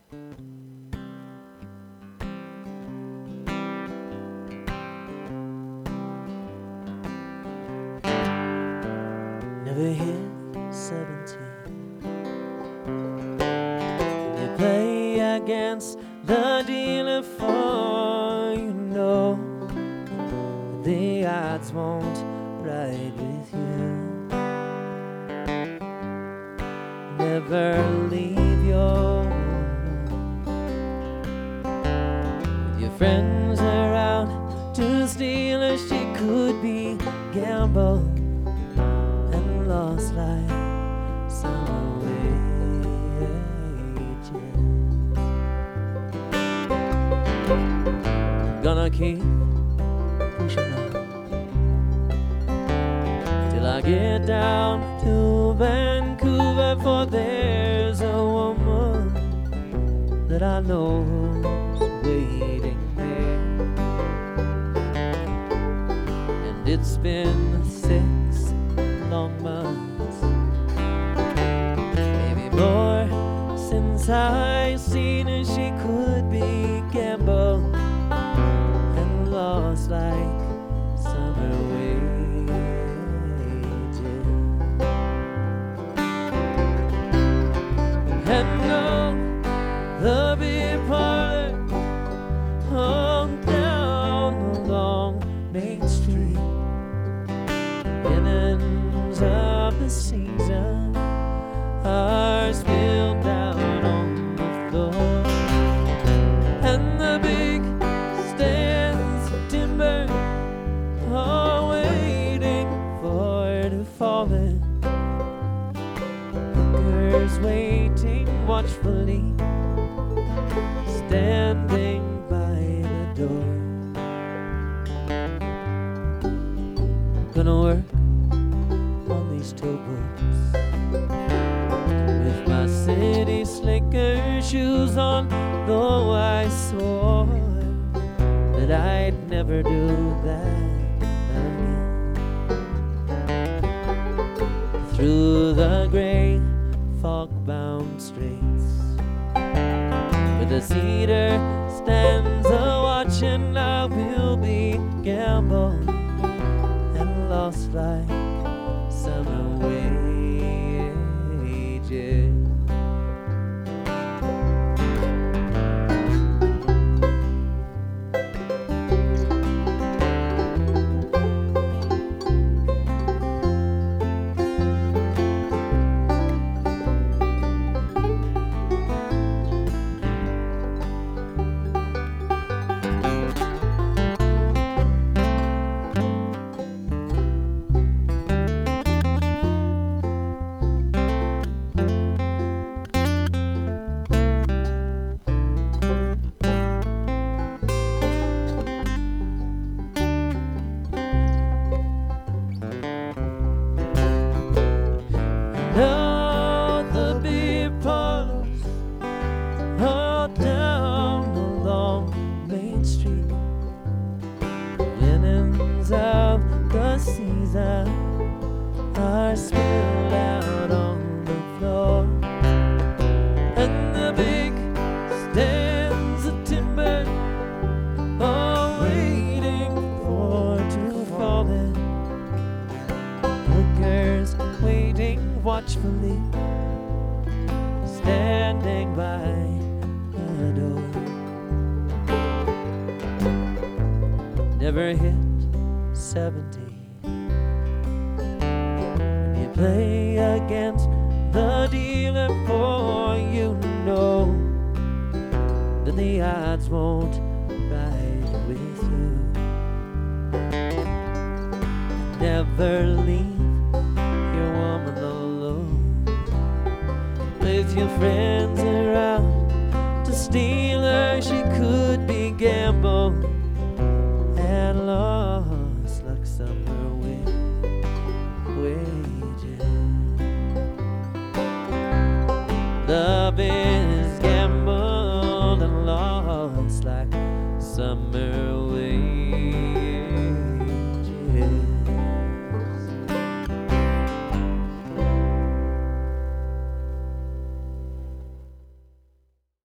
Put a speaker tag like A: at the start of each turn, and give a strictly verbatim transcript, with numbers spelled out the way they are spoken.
A: Never hit seventeen. You play against the dealer, for you know the odds won't ride with you. Never leave your room. If your friends are out to steal her, she could be gambled and lost like summer wages. Gonna keep pushing on till I get down to Vancouver, for there's a woman that I know's waiting there. And it's been six long months, maybe more, since I seen her. She could be gambled and lost like summer wages. And no, the beer parlor on down along Main Street, linens of the season are spilled down on the floor, and the big stands of timber are waiting for it to fall in. Hookers waiting watchfully, standing by the door. Gonna work on these towboats with my city slicker shoes on, though I swore that I'd never do that again. Through the gray fog-bound streets, where the cedar stands a-watching, I will be gambled and lost like summer wages. Now the beer parlors all down along Main Street, linens of the season are spilled out on the floor, and the big stands of timber are waiting for to fall in. Hookers waiting watchfully, standing by the door. Never hit seventy. You play against the dealer, for you know that the odds won't ride with you. Never leave your woman alone with your friends